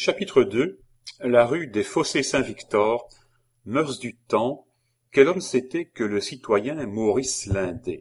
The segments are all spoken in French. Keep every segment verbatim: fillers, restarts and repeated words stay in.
Chapitre deux. La rue des Fossés-Saint-Victor, mœurs du temps, quel homme c'était que le citoyen Maurice Lindet.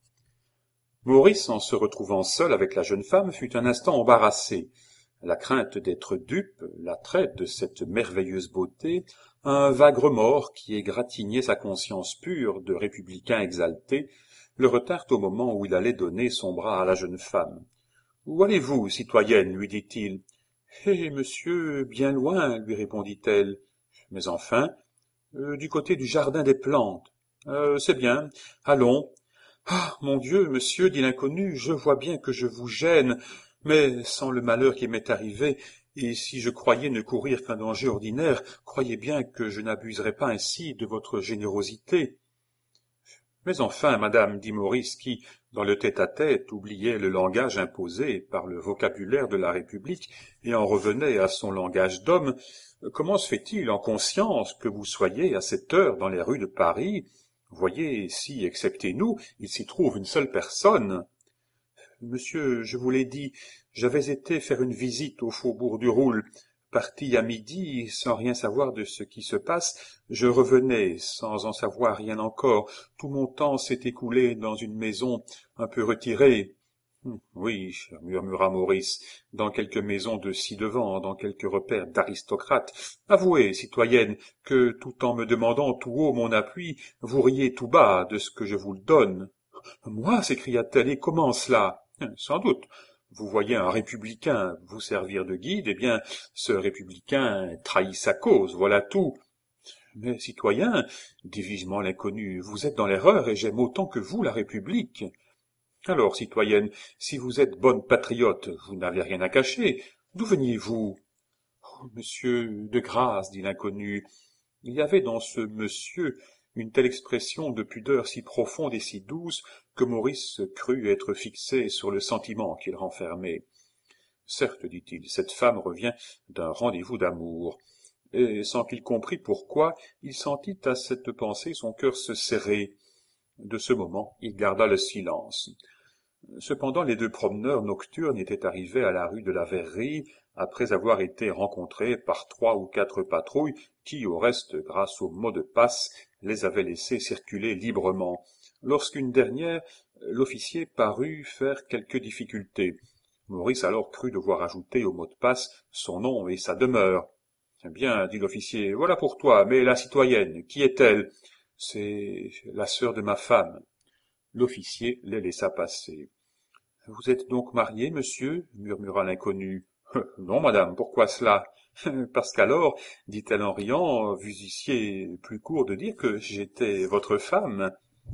Maurice, en se retrouvant seul avec la jeune femme, fut un instant embarrassé. La crainte d'être dupe, l'attrait de cette merveilleuse beauté, un vague remords qui égratignait sa conscience pure de républicain exalté, le retinrent au moment où il allait donner son bras à la jeune femme. « Où allez-vous, citoyenne ?» lui dit-il. « Eh, monsieur, bien loin, » lui répondit-elle. « Mais enfin, euh, du côté du jardin des plantes. Euh, c'est bien, allons. »« Ah, mon Dieu, monsieur, dit l'inconnu, je vois bien que je vous gêne, mais sans le malheur qui m'est arrivé, et si je croyais ne courir qu'un danger ordinaire, croyez bien que je n'abuserais pas ainsi de votre générosité. » « Mais enfin, madame, dit Maurice, qui, dans le tête-à-tête, oubliait le langage imposé par le vocabulaire de la République et en revenait à son langage d'homme, comment se fait-il, en conscience, que vous soyez à cette heure dans les rues de Paris? Voyez, si, excepté nous, il s'y trouve une seule personne. Monsieur, je vous l'ai dit, j'avais été faire une visite au faubourg du Roule. Parti à midi, sans rien savoir de ce qui se passe, je revenais, sans en savoir rien encore. Tout mon temps s'est écoulé dans une maison un peu retirée. Hum, oui, murmura Maurice, dans quelques maisons de ci-devant, dans quelques repères d'aristocrates. Avouez, citoyenne, que tout en me demandant tout haut mon appui, vous riez tout bas de ce que je vous le donne. Moi, s'écria-t-elle, et comment cela? Sans doute. Vous voyez un républicain vous servir de guide, eh bien, ce républicain trahit sa cause, voilà tout. Mais, citoyen, dit vivement l'inconnu, vous êtes dans l'erreur et j'aime autant que vous la République. Alors, citoyenne, si vous êtes bonne patriote, vous n'avez rien à cacher. D'où veniez-vous? Oh, monsieur, de grâce, dit l'inconnu. Il y avait dans ce monsieur une telle expression de pudeur si profonde et si douce que Maurice crut être fixé sur le sentiment qu'il renfermait. Certes, dit-il, cette femme revient d'un rendez-vous d'amour. Et sans qu'il comprît pourquoi, il sentit à cette pensée son cœur se serrer. De ce moment, il garda le silence. Cependant, les deux promeneurs nocturnes étaient arrivés à la rue de la Verrerie, après avoir été rencontrés par trois ou quatre patrouilles qui, au reste, grâce au mot de passe, les avaient laissés circuler librement. Lorsqu'une dernière, l'officier parut faire quelques difficultés. Maurice alors crut devoir ajouter au mot de passe son nom et sa demeure. « Bien, dit l'officier, voilà pour toi, mais la citoyenne, qui est-elle? C'est la sœur de ma femme. » L'officier les laissa passer. « Vous êtes donc marié, monsieur ?» murmura l'inconnu. « Non, madame, pourquoi cela? Parce qu'alors, dit-elle en riant, vous eussiez plus court de dire que j'étais votre femme. »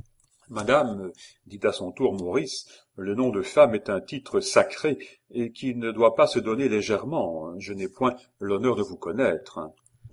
Madame, dit à son tour Maurice, le nom de femme est un titre sacré et qui ne doit pas se donner légèrement. Je n'ai point l'honneur de vous connaître.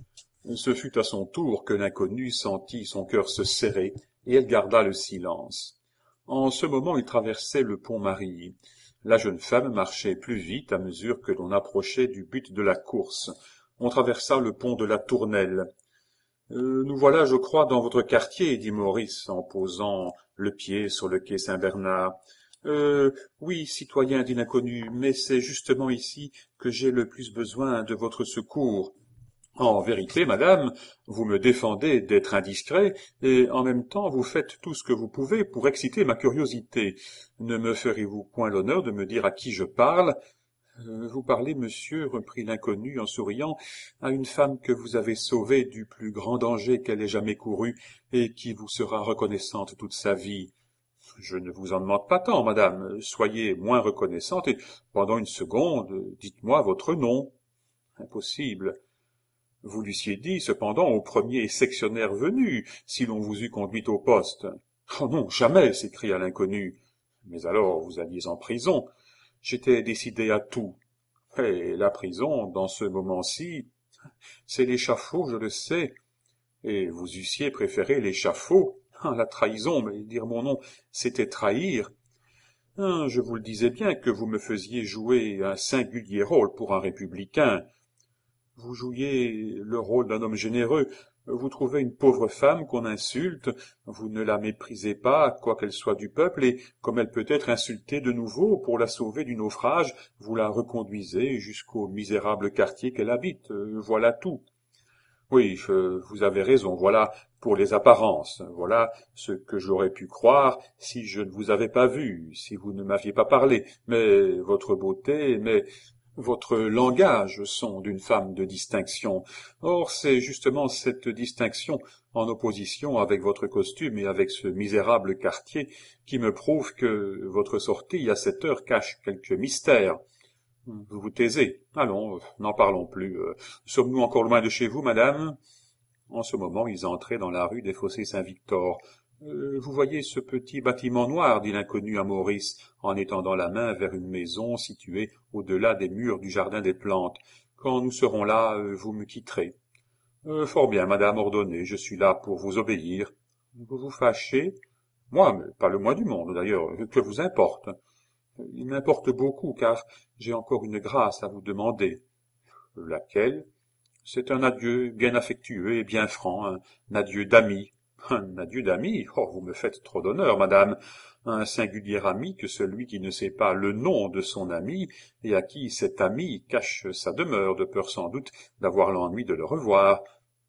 Ce fut à son tour que l'inconnu sentit son cœur se serrer et elle garda le silence. En ce moment, il traversait le pont Marie. La jeune femme marchait plus vite à mesure que l'on approchait du but de la course. On traversa le pont de la Tournelle. Euh, « Nous voilà, je crois, dans votre quartier, » dit Maurice en posant le pied sur le quai Saint-Bernard. Euh, « Oui, citoyen, dit l'inconnu, mais c'est justement ici que j'ai le plus besoin de votre secours. » En vérité, madame, vous me défendez d'être indiscret, et en même temps vous faites tout ce que vous pouvez pour exciter ma curiosité. Ne me ferez-vous point l'honneur de me dire à qui je parle? Euh, vous parlez, monsieur, reprit l'inconnu en souriant, à une femme que vous avez sauvée du plus grand danger qu'elle ait jamais couru, et qui vous sera reconnaissante toute sa vie. Je ne vous en demande pas tant, madame, soyez moins reconnaissante, et pendant une seconde, dites-moi votre nom. Impossible. Vous l'eussiez dit, cependant, au premier sectionnaire venu, si l'on vous eût conduit au poste. « Oh non, jamais !» s'écria l'inconnu. « Mais alors, vous alliez en prison. J'étais décidé à tout. Et la prison, dans ce moment-ci, c'est l'échafaud, je le sais. Et vous eussiez préféré l'échafaud. Ah, la trahison, mais dire mon nom, c'était trahir. Ah, je vous le disais bien que vous me faisiez jouer un singulier rôle pour un républicain. vous jouiez le rôle d'un homme généreux. Vous trouvez une pauvre femme qu'on insulte, vous ne la méprisez pas, quoiqu'elle soit du peuple, et comme elle peut être insultée de nouveau, pour la sauver du naufrage, vous la reconduisez jusqu'au misérable quartier qu'elle habite. Voilà tout. Oui, je- vous avez raison, voilà pour les apparences, voilà ce que j'aurais pu croire si je ne vous avais pas vu, si vous ne m'aviez pas parlé, mais votre beauté, mais votre langage sont d'une femme de distinction. Or, c'est justement cette distinction, en opposition avec votre costume et avec ce misérable quartier, qui me prouve que votre sortie à cette heure cache quelque mystère. Vous vous taisez. Allons, euh, n'en parlons plus. Euh, Sommes-nous encore loin de chez vous, madame? En ce moment, ils entraient dans la rue des Fossés-Saint-Victor. Euh, vous voyez ce petit bâtiment noir, dit l'inconnu à Maurice, en étendant la main vers une maison située au-delà des murs du jardin des plantes. Quand nous serons là, euh, vous me quitterez. Euh, fort bien, madame, ordonnez, je suis là pour vous obéir. Vous vous fâchez? Moi, mais pas le moins du monde, d'ailleurs, que vous importe? Il m'importe beaucoup, car j'ai encore une grâce à vous demander. Laquelle? C'est un adieu bien affectueux et bien franc, un adieu d'ami. Un adieu d'ami? Oh, vous me faites trop d'honneur, madame. Un singulier ami que celui qui ne sait pas le nom de son ami, et à qui cet ami cache sa demeure, de peur sans doute d'avoir l'ennui de le revoir.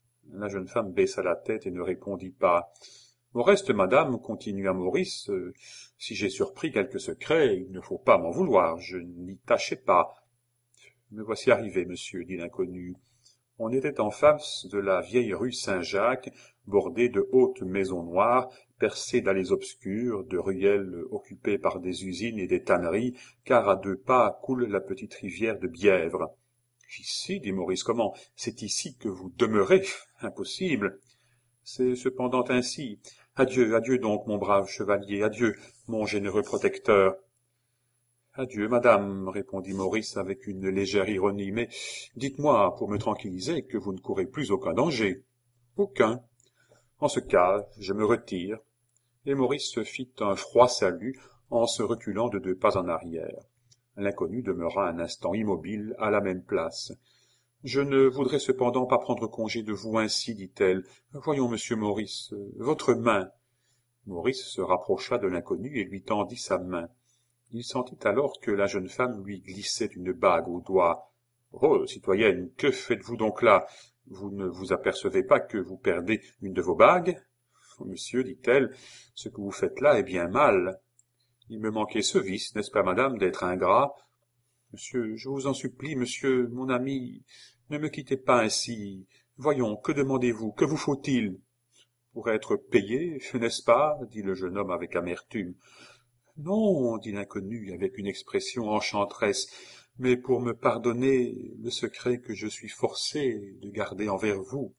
La jeune femme baissa la tête et ne répondit pas. Au reste, madame, continua Maurice, euh, si j'ai surpris quelque secret, il ne faut pas m'en vouloir, je n'y tâchais pas. Me voici arrivé, monsieur, dit l'inconnu. On était en face de la vieille rue Saint-Jacques, bordée de hautes maisons noires, percées d'allées obscures, de ruelles occupées par des usines et des tanneries, car à deux pas coule la petite rivière de Bièvre. Ici, dit Maurice, comment? C'est ici que vous demeurez? Impossible. C'est cependant ainsi. Adieu, adieu donc, mon brave chevalier, adieu, mon généreux protecteur. Adieu, madame, répondit Maurice avec une légère ironie, mais dites-moi, pour me tranquilliser, que vous ne courez plus aucun danger. Aucun. En ce cas, je me retire. Et Maurice se fit un froid salut en se reculant de deux pas en arrière. L'inconnu demeura un instant immobile à la même place. Je ne voudrais cependant pas prendre congé de vous ainsi, dit-elle. Voyons, monsieur Maurice, votre main. Maurice se rapprocha de l'inconnu et lui tendit sa main. Il sentit alors que la jeune femme lui glissait une bague au doigt. Oh, citoyenne, que faites-vous donc là? Vous ne vous apercevez pas que vous perdez une de vos bagues? Monsieur, dit-elle, ce que vous faites là est bien mal. Il me manquait ce vice, n'est-ce pas, madame, d'être ingrat? Monsieur, je vous en supplie, monsieur, mon ami, ne me quittez pas ainsi. Voyons, que demandez-vous? Que vous faut-il? Pour être payé, n'est-ce pas? Dit le jeune homme avec amertume. Non, dit l'inconnu avec une expression enchanteresse, mais pour me pardonner le secret que je suis forcé de garder envers vous.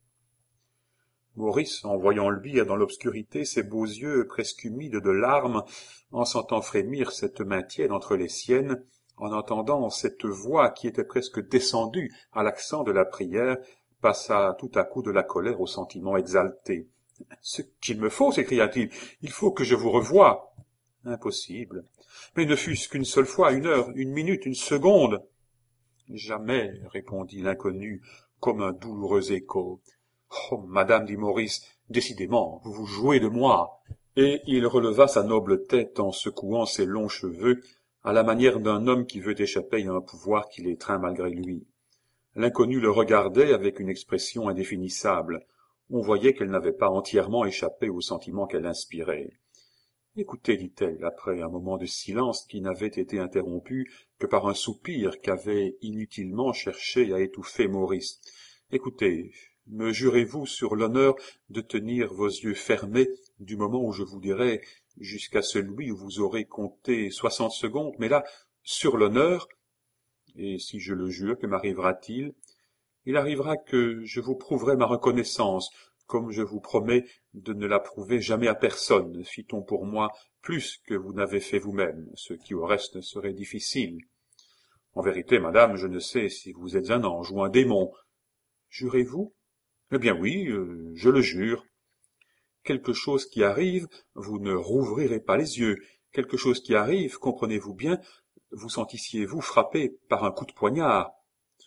Maurice, en voyant luire dans l'obscurité ses beaux yeux presque humides de larmes, en sentant frémir cette main tiède entre les siennes, en entendant cette voix qui était presque descendue à l'accent de la prière, passa tout à coup de la colère au sentiment exalté. « Ce qu'il me faut, s'écria-t-il, il faut que je vous revoie. » Impossible. Mais ne fût-ce qu'une seule fois, une heure, une minute, une seconde. Jamais, répondit l'inconnu, comme un douloureux écho. Oh, madame, dit Maurice, décidément, vous vous jouez de moi. Et il releva sa noble tête en secouant ses longs cheveux, à la manière d'un homme qui veut échapper à un pouvoir qui l'étreint malgré lui. L'inconnu le regardait avec une expression indéfinissable. On voyait qu'elle n'avait pas entièrement échappé au sentiment qu'elle inspirait. « Écoutez, dit-elle, après un moment de silence qui n'avait été interrompu que par un soupir qu'avait inutilement cherché à étouffer Maurice. « Écoutez, me jurez-vous sur l'honneur de tenir vos yeux fermés du moment où je vous dirai jusqu'à celui où vous aurez compté soixante secondes, mais là, sur l'honneur, et si je le jure, que m'arrivera-t-il? Il arrivera que je vous prouverai ma reconnaissance, comme je vous promets de ne la prouver jamais à personne, fit-on pour moi plus que vous n'avez fait vous-même, ce qui au reste serait difficile. En vérité, madame, je ne sais si vous êtes un ange ou un démon. Jurez-vous? Eh bien oui, euh, je le jure. Quelque chose qui arrive, vous ne rouvrirez pas les yeux. Quelque chose qui arrive, comprenez-vous bien, vous sentissiez-vous frappé par un coup de poignard.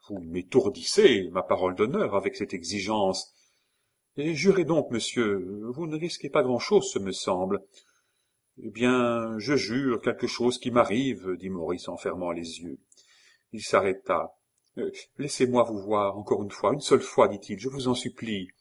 vous m'étourdissez, ma parole d'honneur, avec cette exigence. Et jurez donc, monsieur, vous ne risquez pas grand-chose, ce me semble. Eh bien, je jure quelque chose qui m'arrive, dit Maurice en fermant les yeux. Il s'arrêta. Euh, Laissez-moi vous voir encore une fois, une seule fois, dit-il, je vous en supplie.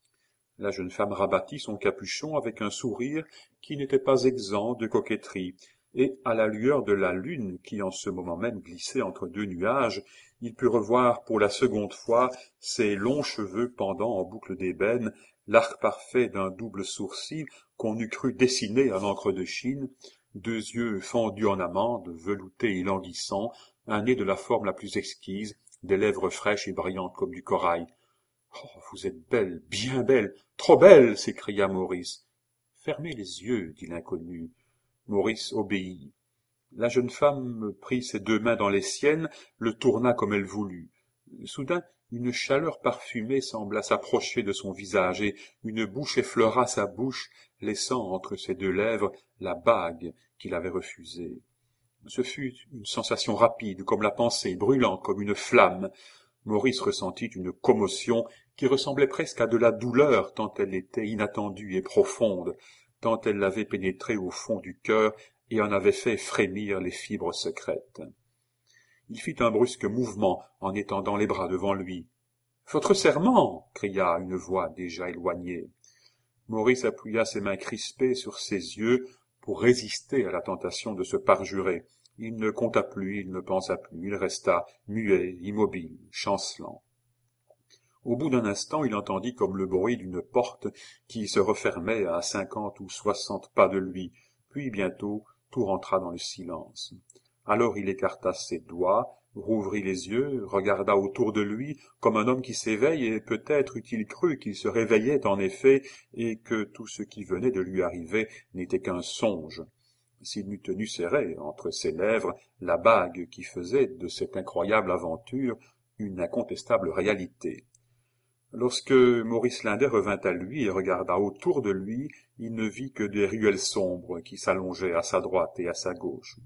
La jeune femme rabattit son capuchon avec un sourire qui n'était pas exempt de coquetterie, et à la lueur de la lune qui en ce moment même glissait entre deux nuages, il put revoir pour la seconde fois ses longs cheveux pendant en boucles d'ébène, l'arc parfait d'un double sourcil qu'on eût cru dessiné à l'encre de Chine, deux yeux fendus en amande, veloutés et languissants, un nez de la forme la plus exquise, des lèvres fraîches et brillantes comme du corail. « Oh, vous êtes belle, bien belle, trop belle !» s'écria Maurice. « Fermez les yeux, » dit l'inconnu. Maurice obéit. La jeune femme prit ses deux mains dans les siennes, le tourna comme elle voulut. Soudain, une chaleur parfumée sembla s'approcher de son visage, et une bouche effleura sa bouche, laissant entre ses deux lèvres la bague qu'il avait refusée. Ce fut une sensation rapide, comme la pensée, brûlante comme une flamme. Maurice ressentit une commotion qui ressemblait presque à de la douleur, tant elle était inattendue et profonde, tant elle l'avait pénétré au fond du cœur et en avait fait frémir les fibres secrètes. Il fit un brusque mouvement en étendant les bras devant lui. « Votre serment !» cria une voix déjà éloignée. Maurice appuya ses mains crispées sur ses yeux pour résister à la tentation de se parjurer. Il ne compta plus, il ne pensa plus, il resta muet, immobile, chancelant. Au bout d'un instant, il entendit comme le bruit d'une porte qui se refermait à cinquante ou soixante pas de lui, puis bientôt tout rentra dans le silence. Alors il écarta ses doigts, rouvrit les yeux, regarda autour de lui comme un homme qui s'éveille, et peut-être eût-il cru qu'il se réveillait en effet, et que tout ce qui venait de lui arriver n'était qu'un songe. S'il n'eût tenu serré entre ses lèvres la bague qui faisait de cette incroyable aventure une incontestable réalité. Lorsque Maurice Lindet revint à lui et regarda autour de lui, il ne vit que des ruelles sombres qui s'allongeaient à sa droite et à sa gauche.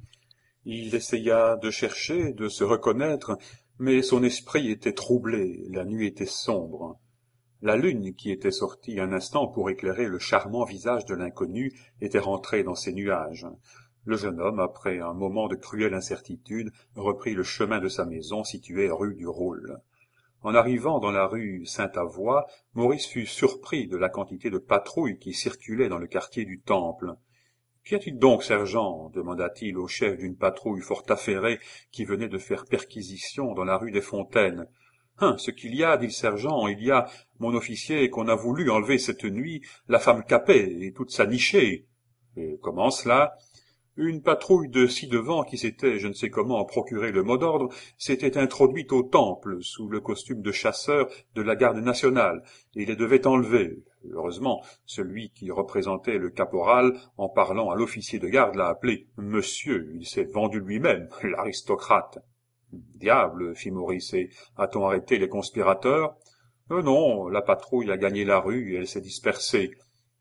Il essaya de chercher, de se reconnaître, mais son esprit était troublé, la nuit était sombre. La lune, qui était sortie un instant pour éclairer le charmant visage de l'inconnu, était rentrée dans ses nuages. Le jeune homme, après un moment de cruelle incertitude, reprit le chemin de sa maison située rue du Roule. En arrivant dans la rue Sainte-Avoye, Maurice fut surpris de la quantité de patrouilles qui circulaient dans le quartier du Temple. « Qu'y a-t-il donc, sergent » demanda-t-il au chef d'une patrouille fort affairée qui venait de faire perquisition dans la rue des Fontaines. « Hein, ce qu'il y a, dit le sergent, il y a mon officier qu'on a voulu enlever cette nuit, la femme Capet et toute sa nichée. »« Et comment cela ?» Une patrouille de ci-devant qui s'était, je ne sais comment, procuré le mot d'ordre, s'était introduite au temple sous le costume de chasseur de la garde nationale, et les devait enlever. Heureusement, celui qui représentait le caporal, en parlant à l'officier de garde, l'a appelé « Monsieur », il s'est vendu lui-même, l'aristocrate. « Diable !» fit Maurice, « et a-t-on arrêté les conspirateurs ?»« Euh non, la patrouille a gagné la rue et elle s'est dispersée.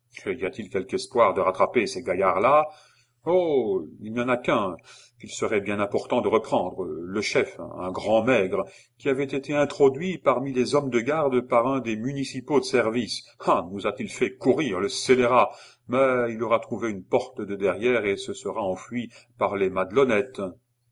Y a-t-il quelque espoir de rattraper ces gaillards-là ? Oh, il n'y en a qu'un qu'il serait bien important de reprendre, le chef, un grand maigre, qui avait été introduit parmi les hommes de garde par un des municipaux de service. Ah, nous a-t-il fait courir le scélérat, mais il aura trouvé une porte de derrière et se sera enfui par les Madelonnettes. »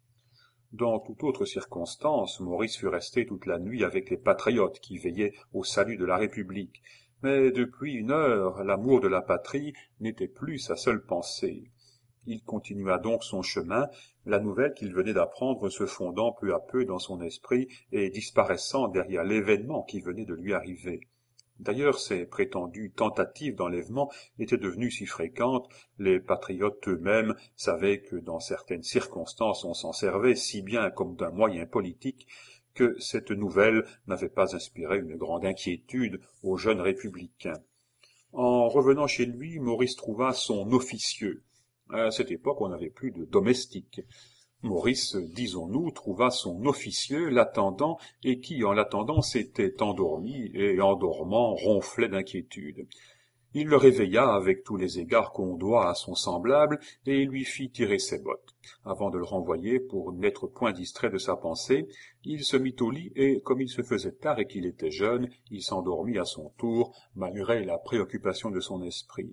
Dans toute autre circonstance, Maurice fut resté toute la nuit avec les patriotes qui veillaient au salut de la République. Mais depuis une heure, l'amour de la patrie n'était plus sa seule pensée. Il continua donc son chemin, la nouvelle qu'il venait d'apprendre se fondant peu à peu dans son esprit et disparaissant derrière l'événement qui venait de lui arriver. D'ailleurs, ces prétendues tentatives d'enlèvement étaient devenues si fréquentes, les patriotes eux-mêmes savaient que dans certaines circonstances on s'en servait si bien comme d'un moyen politique, que cette nouvelle n'avait pas inspiré une grande inquiétude aux jeunes républicains. En revenant chez lui, Maurice trouva son officieux. À cette époque, on n'avait plus de domestique. Maurice, disons-nous, trouva son officieux l'attendant et qui, en l'attendant, s'était endormi et, en dormant, ronflait d'inquiétude. Il le réveilla avec tous les égards qu'on doit à son semblable, et lui fit tirer ses bottes. Avant de le renvoyer pour n'être point distrait de sa pensée, il se mit au lit et, comme il se faisait tard et qu'il était jeune, il s'endormit à son tour, malgré la préoccupation de son esprit.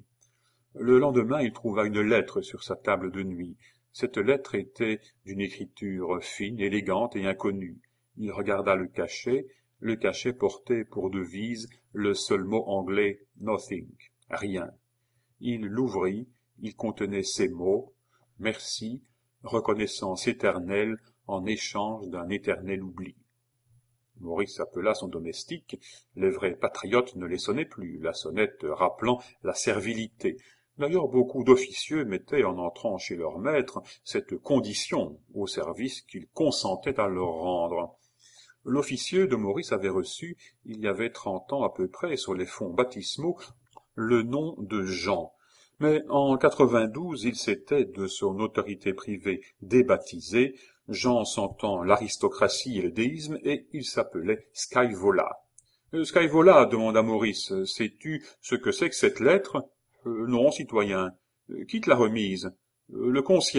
Le lendemain, il trouva une lettre sur sa table de nuit. Cette lettre était d'une écriture fine, élégante et inconnue. Il regarda le cachet. Le cachet portait pour devise le seul mot anglais « nothing », rien. Il l'ouvrit, il contenait ces mots « Merci, reconnaissance éternelle en échange d'un éternel oubli ». Maurice appela son domestique. Les vrais patriotes ne les sonnaient plus, la sonnette rappelant la servilité. D'ailleurs, beaucoup d'officieux mettaient, en entrant chez leur maître, cette condition au service qu'ils consentaient à leur rendre. L'officieux de Maurice avait reçu, il y avait trente ans à peu près, sur les fonds baptismaux, le nom de Jean. Mais en quatre-vingt-douze, il s'était, de son autorité privée, débaptisé. Jean sentant l'aristocratie et le déisme, et il s'appelait Scaevola. Euh, « Scaevola, demanda Maurice, sais-tu ce que c'est que cette lettre ?»« euh, Non, citoyen. Euh, qui te l'a remise ?»« euh, Le concierge. »«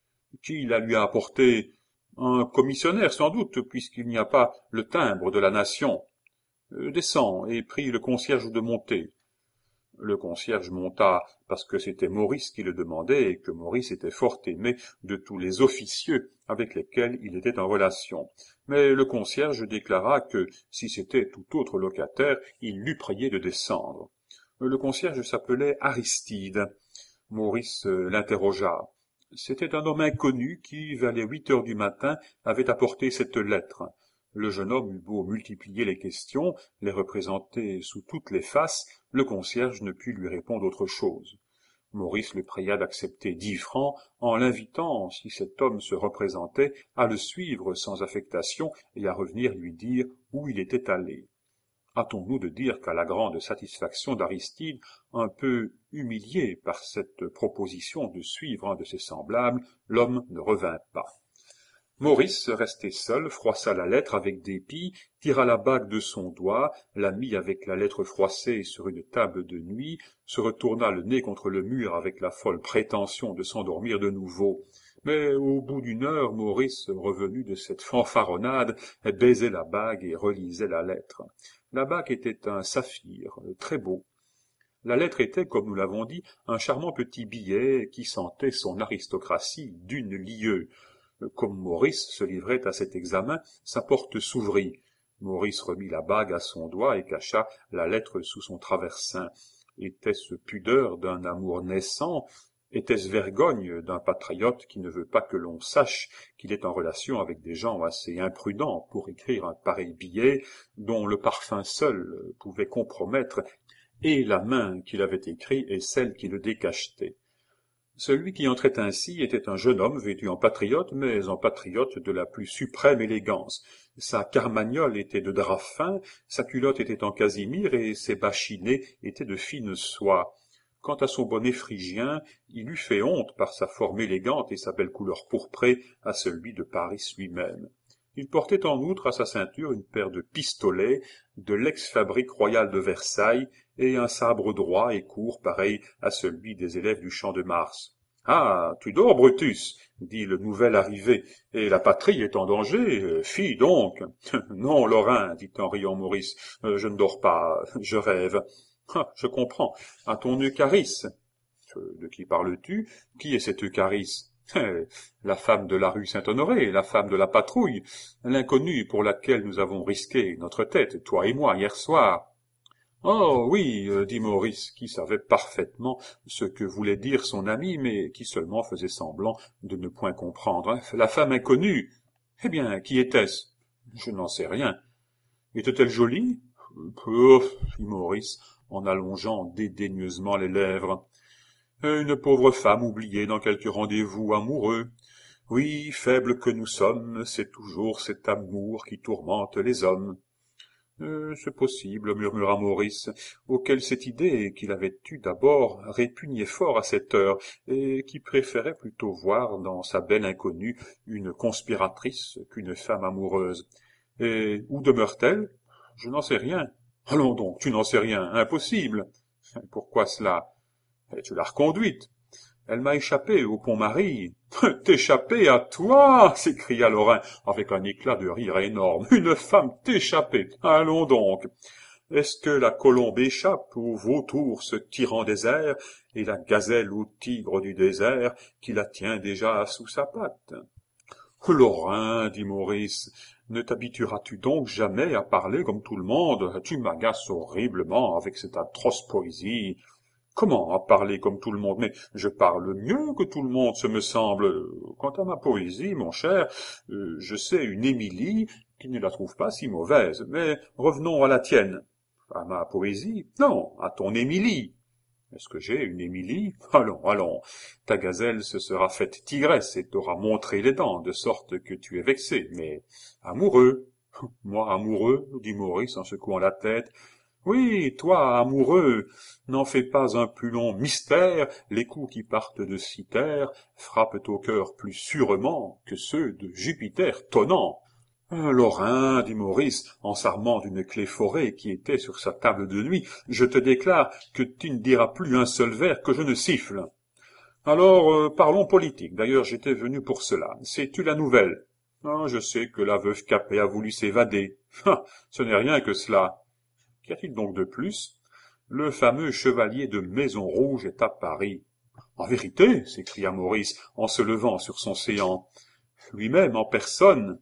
Qui la lui a apportée ?»« Un commissionnaire, sans doute, puisqu'il n'y a pas le timbre de la nation. Euh, »« Descends, et prie le concierge de monter. » Le concierge monta parce que c'était Maurice qui le demandait et que Maurice était fort aimé de tous les officieux avec lesquels il était en relation. Mais le concierge déclara que, si c'était tout autre locataire, il l'eût prié de descendre. Le concierge s'appelait Aristide. Maurice l'interrogea. C'était un homme inconnu qui, vers les huit heures du matin, avait apporté cette lettre. Le jeune homme eut beau multiplier les questions, les représenter sous toutes les faces, le concierge ne put lui répondre autre chose. Maurice le pria d'accepter dix francs, en l'invitant, si cet homme se représentait, à le suivre sans affectation et à revenir lui dire où il était allé. Hâtons-nous de dire qu'à la grande satisfaction d'Aristide, un peu humilié par cette proposition de suivre un de ses semblables, l'homme ne revint pas. Maurice, resté seul, froissa la lettre avec dépit, tira la bague de son doigt, la mit avec la lettre froissée sur une table de nuit, se retourna le nez contre le mur avec la folle prétention de s'endormir de nouveau. Mais au bout d'une heure, Maurice, revenu de cette fanfaronnade, baisait la bague et relisait la lettre. La bague était un saphir, très beau. La lettre était, comme nous l'avons dit, un charmant petit billet qui sentait son aristocratie d'une lieue. Comme Maurice se livrait à cet examen, sa porte s'ouvrit. Maurice remit la bague à son doigt et cacha la lettre sous son traversin. Était-ce pudeur d'un amour naissant? Était-ce vergogne d'un patriote qui ne veut pas que l'on sache qu'il est en relation avec des gens assez imprudents pour écrire un pareil billet dont le parfum seul pouvait compromettre et la main qui l'avait écrit et celle qui le décachetait? Celui qui entrait ainsi était un jeune homme vêtu en patriote, mais en patriote de la plus suprême élégance. Sa carmagnole était de drap fin, sa culotte était en casimir et ses bachinets étaient de fine soie. Quant à son bonnet phrygien, il eût fait honte par sa forme élégante et sa belle couleur pourprée à celui de Paris lui-même. Il portait en outre à sa ceinture une paire de pistolets de l'ex-fabrique royale de Versailles et un sabre droit et court pareil à celui des élèves du Champ de Mars. « Ah, tu dors, Brutus !» dit le nouvel arrivé, « et la patrie est en danger, fi donc !»« Non, Lorrain, dit en riant Maurice, « je ne dors pas, je rêve. »« Ah, je comprends, à ton Eucharis. »« De qui parles-tu? Qui est cette Eucharis ?»« La femme de la rue Saint-Honoré, la femme de la patrouille, l'inconnue pour laquelle nous avons risqué notre tête, toi et moi, hier soir. »« Oh oui, dit Maurice, qui savait parfaitement ce que voulait dire son ami, mais qui seulement faisait semblant de ne point comprendre. « La femme inconnue. Eh bien, qui était-ce? »« Je n'en sais rien. »« Était-elle jolie? »« Pouf, fit Maurice, en allongeant dédaigneusement les lèvres. Une pauvre femme oubliée dans quelque rendez-vous amoureux. Oui, faibles que nous sommes, c'est toujours cet amour qui tourmente les hommes. Euh, c'est possible, murmura Maurice, auquel cette idée qu'il avait eue d'abord répugnait fort à cette heure, et qui préférait plutôt voir dans sa belle inconnue une conspiratrice qu'une femme amoureuse. Et où demeure-t-elle? Je n'en sais rien. Allons donc, tu n'en sais rien, impossible. Pourquoi cela? Et tu l'as reconduite. Elle m'a échappé au Pont-Marie. T'échapper à toi? S'écria Lorrain avec un éclat de rire énorme. Une femme t'échapper? Allons donc. Est-ce que la colombe échappe au vautour se tirant des airs et la gazelle au tigre du désert qui la tient déjà sous sa patte? Lorrain, dit Maurice, ne t'habitueras-tu donc jamais à parler comme tout le monde? Tu m'agaces horriblement avec cette atroce poésie. Comment à parler comme tout le monde? Mais je parle mieux que tout le monde, ce me semble. Quant à ma poésie, mon cher, euh, je sais une Émilie qui ne la trouve pas si mauvaise. Mais revenons à la tienne. À ma poésie? Non, à ton Émilie. Est-ce que j'ai une Émilie? Allons, allons. Ta gazelle se sera faite tigresse et t'aura montré les dents, de sorte que tu es vexé. Mais amoureux? Moi amoureux? Dit Maurice en secouant la tête. Oui, toi, amoureux, n'en fais pas un plus long mystère, les coups qui partent de Cythère frappent au cœur plus sûrement que ceux de Jupiter tonnant. Un Lorrain, dit Maurice, en s'armant d'une clé forée qui était sur sa table de nuit, je te déclare que tu ne diras plus un seul vers que je ne siffle. Alors, euh, parlons politique. D'ailleurs, j'étais venu pour cela. Sais-tu la nouvelle? Ah, je sais que la veuve Capet a voulu s'évader. Ah, ce n'est rien que cela. Qu'y a-t-il donc de plus? Le fameux chevalier de Maison-Rouge est à Paris. En vérité, s'écria Maurice en se levant sur son séant. Lui-même en personne.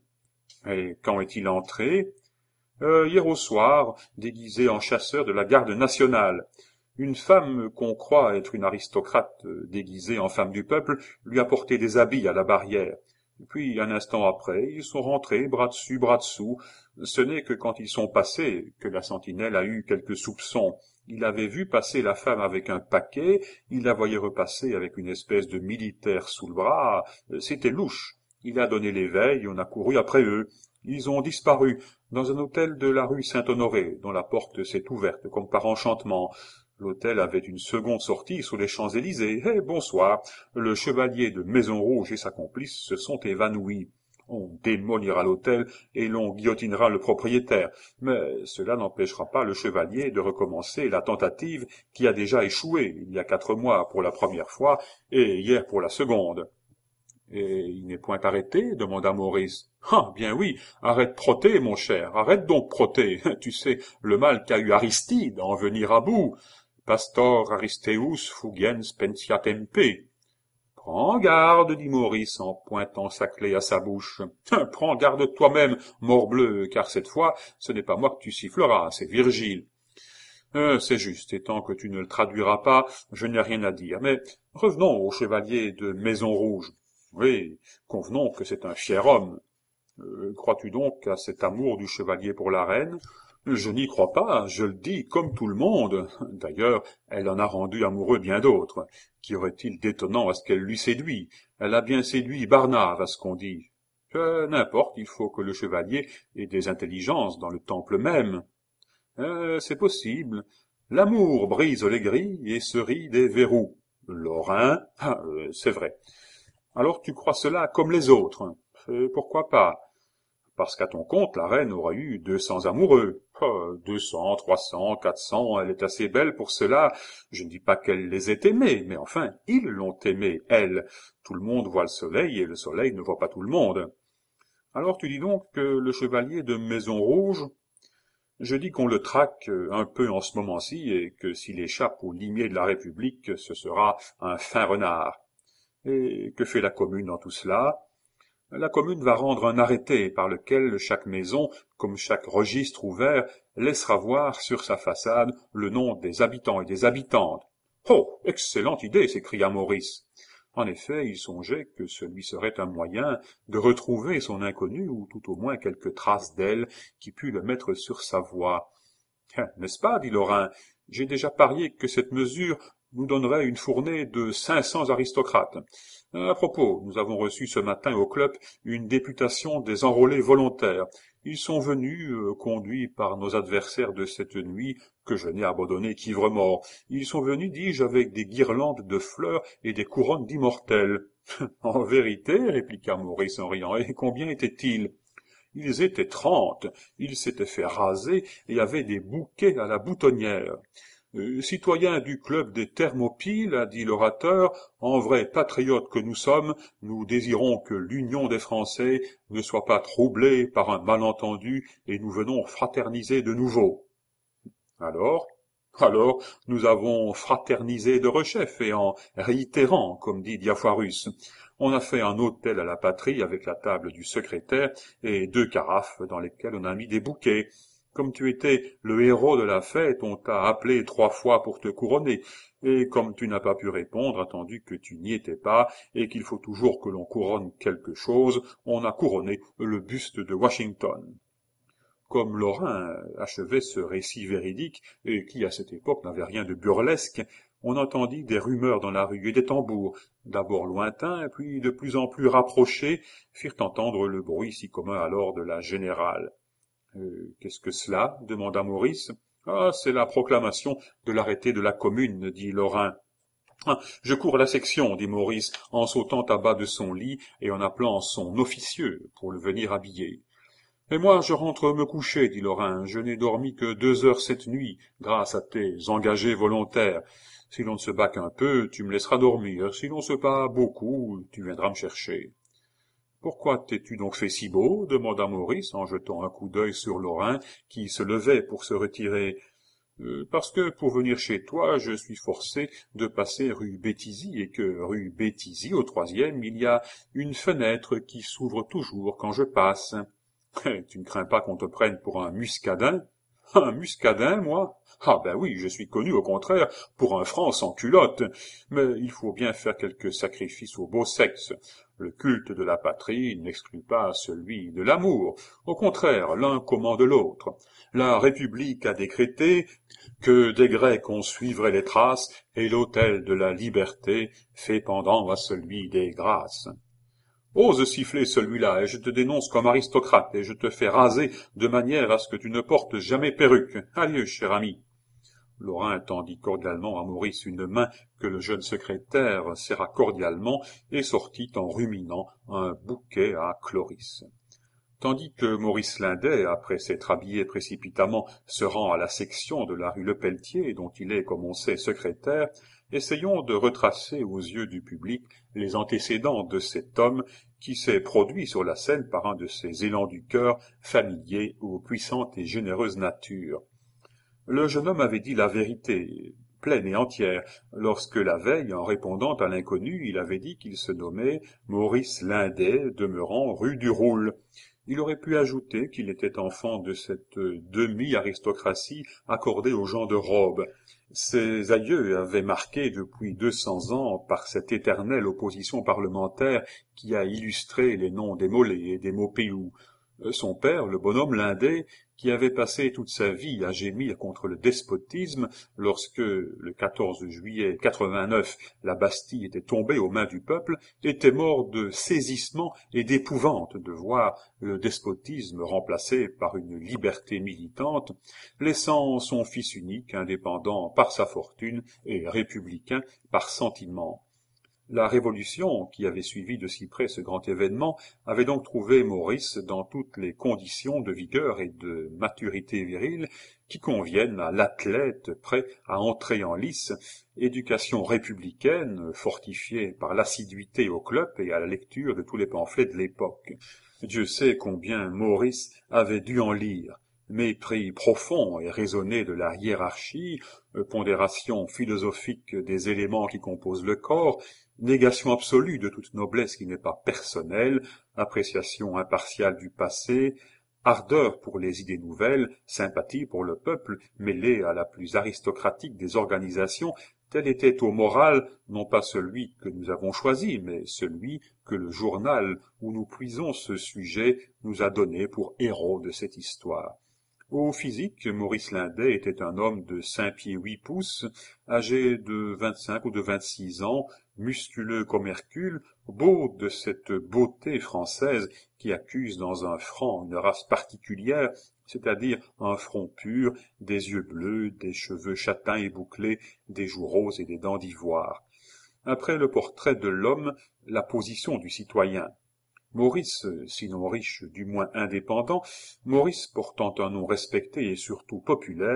Et quand est-il entré? Euh, hier au soir, déguisé en chasseur de la garde nationale. Une femme qu'on croit être une aristocrate euh, déguisée en femme du peuple lui a porté des habits à la barrière. Et puis, un instant après, ils sont rentrés, bras dessus, bras dessous. Ce n'est que quand ils sont passés que la sentinelle a eu quelques soupçons. Il avait vu passer la femme avec un paquet, il la voyait repasser avec une espèce de militaire sous le bras. C'était louche. Il a donné l'éveil, on a couru après eux. Ils ont disparu dans un hôtel de la rue Saint-Honoré, dont la porte s'est ouverte comme par enchantement. L'hôtel avait une seconde sortie sous les Champs-Élysées. Eh, bonsoir. Le chevalier de Maison-Rouge et sa complice se sont évanouis. On démolira l'hôtel et l'on guillotinera le propriétaire. Mais cela n'empêchera pas le chevalier de recommencer la tentative qui a déjà échoué il y a quatre mois pour la première fois et hier pour la seconde. Et il n'est point arrêté? Demanda Maurice. Ah, bien oui, arrête Proté, mon cher, arrête donc Proté. Tu sais le mal qu'a eu Aristide à en venir à bout. Pastor Aristeus fugiens pensia tempe. Prends garde, dit Maurice en pointant sa clé à sa bouche. Prends garde toi-même, morbleu, car cette fois, ce n'est pas moi que tu siffleras, c'est Virgile. Euh, c'est juste, et tant que tu ne le traduiras pas, je n'ai rien à dire. Mais revenons au chevalier de Maison-Rouge. Oui, convenons que c'est un fier homme. Euh, crois-tu donc à cet amour du chevalier pour la reine? Je n'y crois pas, je le dis comme tout le monde. D'ailleurs, elle en a rendu amoureux bien d'autres. Qu'y aurait-il d'étonnant à ce qu'elle l'eût séduit? Elle a bien séduit Barnave, à ce qu'on dit. Que n'importe, il faut que le chevalier ait des intelligences dans le temple même. Euh, c'est possible. L'amour brise les grilles et se rit des verrous. Lorrain, ah, euh, c'est vrai. Alors tu crois cela comme les autres? Et pourquoi pas? Parce qu'à ton compte, la reine aura eu deux cents amoureux. Oh, deux cents, trois cents, quatre cents, elle est assez belle pour cela. Je ne dis pas qu'elle les ait aimés, mais enfin, ils l'ont aimée, elle. Tout le monde voit le soleil, et le soleil ne voit pas tout le monde. Alors tu dis donc que le chevalier de Maison-Rouge? Je dis qu'on le traque un peu en ce moment-ci, et que s'il échappe aux limiers de la République, ce sera un fin renard. Et que fait la commune dans tout cela? La commune va rendre un arrêté par lequel chaque maison, comme chaque registre ouvert, laissera voir sur sa façade le nom des habitants et des habitantes. « Oh, excellente idée !» s'écria Maurice. En effet, il songeait que ce lui serait un moyen de retrouver son inconnue, ou tout au moins quelques traces d'elle qui pût le mettre sur sa voie. « N'est-ce pas ?» dit Lorrain. « J'ai déjà parié que cette mesure nous donnerait une fournée de cinq cents aristocrates. À propos, nous avons reçu ce matin au club une députation des enrôlés volontaires. Ils sont venus, euh, conduits par nos adversaires de cette nuit, que je n'ai abandonné qu'ivre-mort. Ils sont venus, dis-je, avec des guirlandes de fleurs et des couronnes d'immortels. « En vérité, répliqua Maurice en riant, et combien étaient-ils ? Ils étaient trente, ils s'étaient fait raser et avaient des bouquets à la boutonnière. Euh, Citoyens du club des Thermopyles, a dit l'orateur, en vrais patriotes que nous sommes, nous désirons que l'union des Français ne soit pas troublée par un malentendu et nous venons fraterniser de nouveau. Alors, alors, nous avons fraternisé de rechef et en réitérant, comme dit Diafoirus. On a fait un hôtel à la patrie avec la table du secrétaire et deux carafes dans lesquelles on a mis des bouquets. Comme tu étais le héros de la fête, on t'a appelé trois fois pour te couronner, et comme tu n'as pas pu répondre, attendu que tu n'y étais pas, et qu'il faut toujours que l'on couronne quelque chose, on a couronné le buste de Washington. Comme Lorrain achevait ce récit véridique, et qui à cette époque n'avait rien de burlesque, on entendit des rumeurs dans la rue et des tambours, d'abord lointains, puis de plus en plus rapprochés, firent entendre le bruit si commun alors de la générale. Euh, « Qu'est-ce que cela » demanda Maurice. « Ah, c'est la proclamation de l'arrêté de la Commune, dit Lorrain. Ah, je cours à la section, dit Maurice, en sautant à bas de son lit et en appelant son officieux pour le venir habiller. Et moi, je rentre me coucher, dit Lorrain. Je n'ai dormi que deux heures cette nuit, grâce à tes engagés volontaires. Si l'on ne se bat qu'un peu, tu me laisseras dormir. Si l'on se bat beaucoup, tu viendras me chercher. Pourquoi t'es-tu donc fait si beau demanda Maurice en jetant un coup d'œil sur Lorrain, qui se levait pour se retirer. Euh, parce que pour venir chez toi, je suis forcé de passer rue Béthisy, et que rue Béthisy, au troisième, il y a une fenêtre qui s'ouvre toujours quand je passe. Tu ne crains pas qu'on te prenne pour un muscadin? Un muscadin, moi? Ah ben oui, je suis connu, au contraire, pour un franc sans culotte. Mais il faut bien faire quelques sacrifices au beau sexe. Le culte de la patrie n'exclut pas celui de l'amour. Au contraire, l'un commande l'autre. La République a décrété que des Grecs on suivrait les traces, et l'autel de la liberté fait pendant à celui des grâces. Ose siffler celui-là, et je te dénonce comme aristocrate, et je te fais raser de manière à ce que tu ne portes jamais perruque. Adieu, cher ami. Lorrain tendit cordialement à Maurice une main que le jeune secrétaire serra cordialement et sortit en ruminant un bouquet à Cloris. Tandis que Maurice Lindet, après s'être habillé précipitamment, se rend à la section de la rue Lepelletier, dont il est, comme on sait, secrétaire, essayons de retracer aux yeux du public les antécédents de cet homme qui s'est produit sur la scène par un de ces élans du cœur familiers aux puissantes et généreuses natures. Le jeune homme avait dit la vérité, pleine et entière, lorsque la veille, en répondant à l'inconnu, il avait dit qu'il se nommait Maurice Lindet, demeurant rue du Roule. Il aurait pu ajouter qu'il était enfant de cette demi-aristocratie accordée aux gens de robe. Ses aïeux avaient marqué depuis deux cents ans par cette éternelle opposition parlementaire qui a illustré les noms des Mollets et des Maupeou. Son père, le bonhomme Lindet, qui avait passé toute sa vie à gémir contre le despotisme lorsque, le quatorze juillet quatre-vingt-neuf, la Bastille était tombée aux mains du peuple, était mort de saisissement et d'épouvante de voir le despotisme remplacé par une liberté militante, laissant son fils unique, indépendant par sa fortune et républicain par sentiment. La Révolution, qui avait suivi de si près ce grand événement, avait donc trouvé Maurice dans toutes les conditions de vigueur et de maturité virile qui conviennent à l'athlète prêt à entrer en lice, éducation républicaine fortifiée par l'assiduité au club et à la lecture de tous les pamphlets de l'époque. Dieu sait combien Maurice avait dû en lire. Mépris profond et raisonné de la hiérarchie, pondération philosophique des éléments qui composent le corps, négation absolue de toute noblesse qui n'est pas personnelle, appréciation impartiale du passé, ardeur pour les idées nouvelles, sympathie pour le peuple, mêlée à la plus aristocratique des organisations, tel était au moral non pas celui que nous avons choisi, mais celui que le journal où nous puisons ce sujet nous a donné pour héros de cette histoire. Au physique, Maurice Lindet était un homme de cinq pieds huit pouces, âgé de vingt-cinq ou de vingt-six ans, musculeux comme Hercule, beau de cette beauté française qui accuse dans un franc une race particulière, c'est-à-dire un front pur, des yeux bleus, des cheveux châtains et bouclés, des joues roses et des dents d'ivoire. Après le portrait de l'homme, la position du citoyen. Maurice, sinon riche, du moins indépendant, Maurice portant un nom respecté et surtout populaire,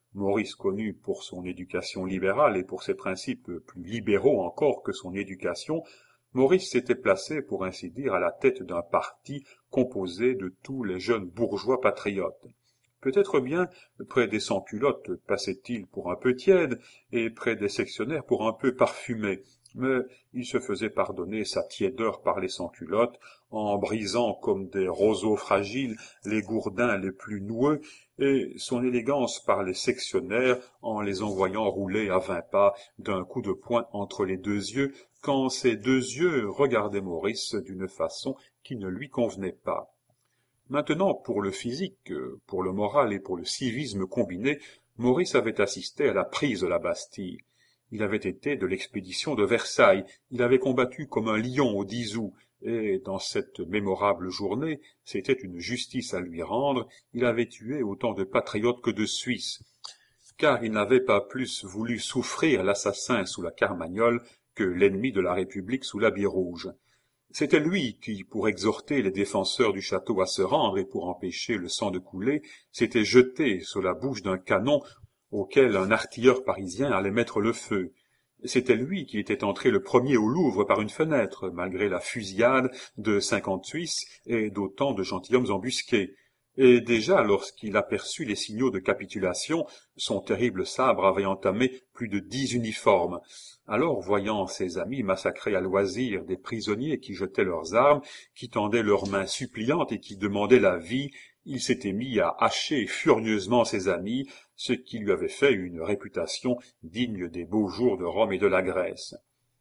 Maurice connu pour son éducation libérale et pour ses principes plus libéraux encore que son éducation, Maurice s'était placé, pour ainsi dire, à la tête d'un parti composé de tous les jeunes bourgeois patriotes. Peut-être bien, près des sans-culottes passait-il pour un peu tiède, et près des sectionnaires pour un peu parfumé, mais il se faisait pardonner sa tiédeur par les sans-culottes, en brisant comme des roseaux fragiles les gourdins les plus noueux, et son élégance par les sectionnaires, en les envoyant rouler à vingt pas d'un coup de poing entre les deux yeux, quand ces deux yeux regardaient Maurice d'une façon qui ne lui convenait pas. Maintenant, pour le physique, pour le moral et pour le civisme combiné, Maurice avait assisté à la prise de la Bastille. Il avait été de l'expédition de Versailles, il avait combattu comme un lion au dix août, et dans cette mémorable journée, c'était une justice à lui rendre, il avait tué autant de patriotes que de Suisses, car il n'avait pas plus voulu souffrir l'assassin sous la Carmagnole que l'ennemi de la République sous l'habit rouge. C'était lui qui, pour exhorter les défenseurs du château à se rendre et pour empêcher le sang de couler, s'était jeté sur la bouche d'un canon auquel un artilleur parisien allait mettre le feu. C'était lui qui était entré le premier au Louvre par une fenêtre, malgré la fusillade de cinquante Suisses et d'autant de gentilshommes embusqués. Et déjà, lorsqu'il aperçut les signaux de capitulation, son terrible sabre avait entamé plus de dix uniformes. Alors, voyant ses amis massacrer à loisir des prisonniers qui jetaient leurs armes, qui tendaient leurs mains suppliantes et qui demandaient la vie, il s'était mis à hacher furieusement ses amis, ce qui lui avait fait une réputation digne des beaux jours de Rome et de la Grèce.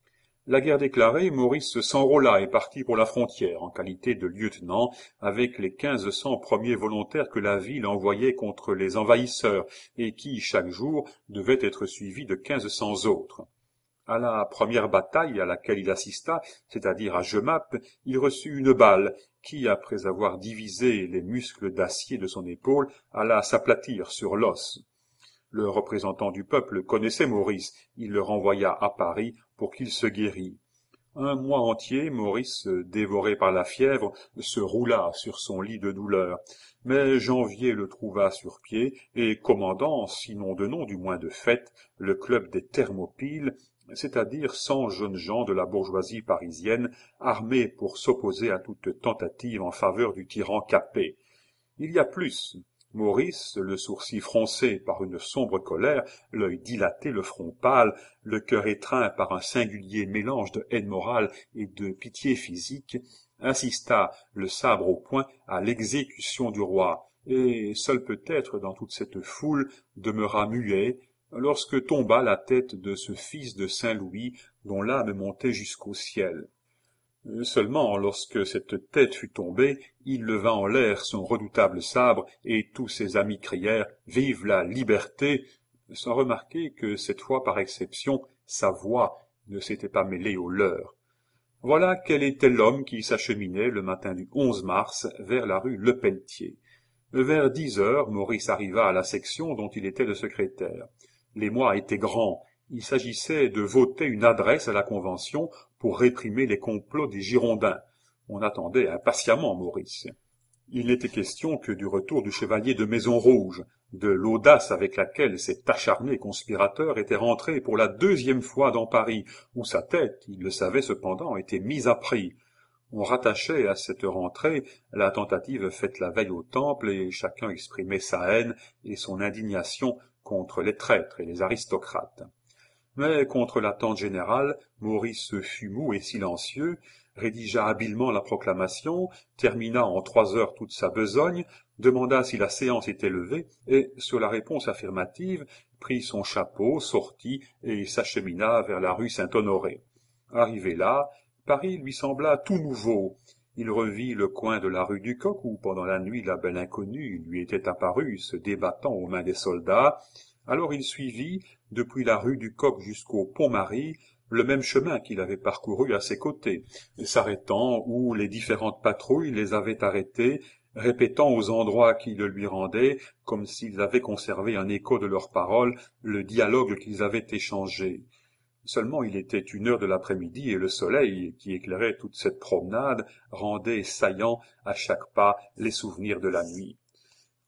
La guerre déclarée, Maurice s'enrôla et partit pour la frontière, en qualité de lieutenant, avec les quinze cents premiers volontaires que la ville envoyait contre les envahisseurs, et qui, chaque jour, devaient être suivis de quinze cents autres. À la première bataille à laquelle il assista, c'est-à-dire à Jemappes, il reçut une balle, qui, après avoir divisé les muscles d'acier de son épaule, alla s'aplatir sur l'os. Le représentant du peuple connaissait Maurice, il le renvoya à Paris pour qu'il se guérît. Un mois entier, Maurice, dévoré par la fièvre, se roula sur son lit de douleur. Mais Janvier le trouva sur pied et commandant, sinon de nom du moins de fait, le club des Thermopyles, c'est-à-dire cent jeunes gens de la bourgeoisie parisienne, armés pour s'opposer à toute tentative en faveur du tyran Capet. Il y a plus. Maurice, le sourcil froncé par une sombre colère, l'œil dilaté, le front pâle, le cœur étreint par un singulier mélange de haine morale et de pitié physique, assista, le sabre au poing, à l'exécution du roi, et seul peut-être dans toute cette foule demeura muet, lorsque tomba la tête de ce fils de Saint-Louis dont l'âme montait jusqu'au ciel. Seulement, lorsque cette tête fut tombée, il leva en l'air son redoutable sabre, et tous ses amis crièrent « Vive la liberté !» sans remarquer que, cette fois par exception, sa voix ne s'était pas mêlée aux leurs. Voilà quel était l'homme qui s'acheminait le matin du onze mars vers la rue Lepelletier. Vers dix heures, Maurice arriva à la section dont il était le secrétaire. L'émoi était grand. Il s'agissait de voter une adresse à la Convention pour réprimer les complots des Girondins. On attendait impatiemment Maurice. Il n'était question que du retour du chevalier de Maison-Rouge, de l'audace avec laquelle cet acharné conspirateur était rentré pour la deuxième fois dans Paris, où sa tête, il le savait cependant, était mise à prix. On rattachait à cette rentrée la tentative faite la veille au Temple, et chacun exprimait sa haine et son indignation contre les traîtres et les aristocrates. Mais contre l'attente générale, Maurice fut mou et silencieux, rédigea habilement la proclamation, termina en trois heures toute sa besogne, demanda si la séance était levée, et, sur la réponse affirmative, prit son chapeau, sortit et s'achemina vers la rue Saint-Honoré. Arrivé là, Paris lui sembla tout nouveau. Il revit le coin de la rue du Coq où, pendant la nuit, la belle inconnue lui était apparue, se débattant aux mains des soldats. Alors il suivit, depuis la rue du Coq jusqu'au Pont-Marie, le même chemin qu'il avait parcouru à ses côtés, s'arrêtant où les différentes patrouilles les avaient arrêtés, répétant aux endroits qui le lui rendaient, comme s'ils avaient conservé un écho de leurs paroles, le dialogue qu'ils avaient échangé. Seulement il était une heure de l'après-midi et le soleil, qui éclairait toute cette promenade, rendait saillants à chaque pas les souvenirs de la nuit.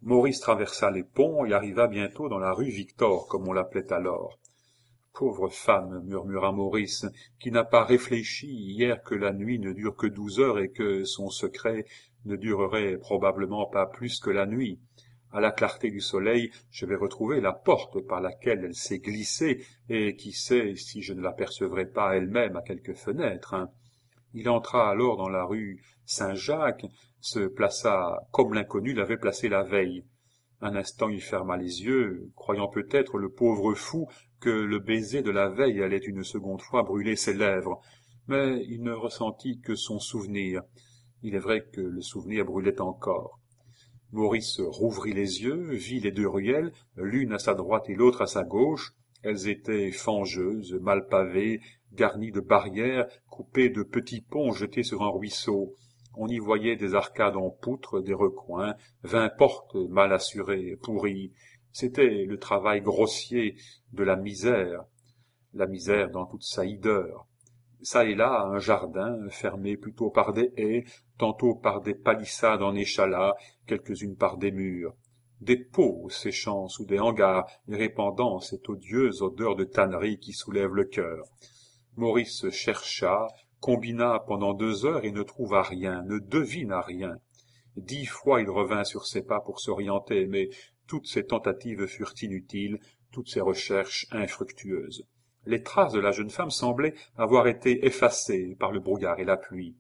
Maurice traversa les ponts et arriva bientôt dans la rue Victor, comme on l'appelait alors. « Pauvre femme, murmura Maurice, qui n'a pas réfléchi hier que la nuit ne dure que douze heures et que son secret ne durerait probablement pas plus que la nuit. À la clarté du soleil, je vais retrouver la porte par laquelle elle s'est glissée, et qui sait si je ne l'apercevrai pas elle-même à quelque fenêtre, hein. » Il entra alors dans la rue Saint-Jacques, se plaça comme l'inconnu l'avait placé la veille. Un instant il ferma les yeux, croyant peut-être, le pauvre fou, que le baiser de la veille allait une seconde fois brûler ses lèvres, mais il ne ressentit que son souvenir. Il est vrai que le souvenir brûlait encore. Maurice rouvrit les yeux, vit les deux ruelles, l'une à sa droite et l'autre à sa gauche. Elles étaient fangeuses, mal pavées, garnies de barrières, coupées de petits ponts jetés sur un ruisseau. On y voyait des arcades en poutre, des recoins, vingt portes mal assurées, pourries. C'était le travail grossier de la misère, la misère dans toute sa hideur. Ça et là, un jardin, fermé plutôt par des haies, tantôt par des palissades en échalas, quelques-unes par des murs. Des pots séchant sous des hangars et répandant cette odieuse odeur de tannerie qui soulève le cœur. Maurice chercha, combina pendant deux heures et ne trouva rien, ne devina rien. Dix fois il revint sur ses pas pour s'orienter, mais toutes ses tentatives furent inutiles, toutes ses recherches infructueuses. Les traces de la jeune femme semblaient avoir été effacées par le brouillard et la pluie.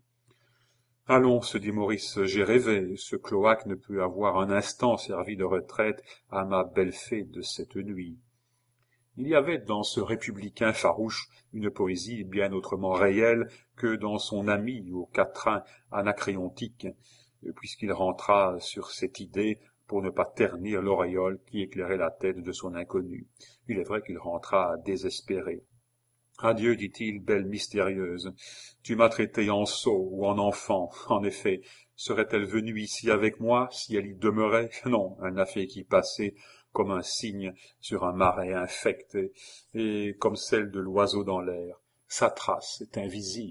« Allons, se dit Maurice, j'ai rêvé, ce cloaque ne peut avoir un instant servi de retraite à ma belle fée de cette nuit. » Il y avait dans ce républicain farouche une poésie bien autrement réelle que dans son ami au quatrain anacréontique, puisqu'il rentra sur cette idée pour ne pas ternir l'auréole qui éclairait la tête de son inconnu. Il est vrai qu'il rentra désespéré. « Adieu, dit-il, belle mystérieuse. Tu m'as traité en sot ou en enfant. En effet, serait-elle venue ici avec moi si elle y demeurait? Non, elle n'a fait qu'y passer comme un cygne sur un marais infect et comme celle de l'oiseau dans l'air. Sa trace est invisible. »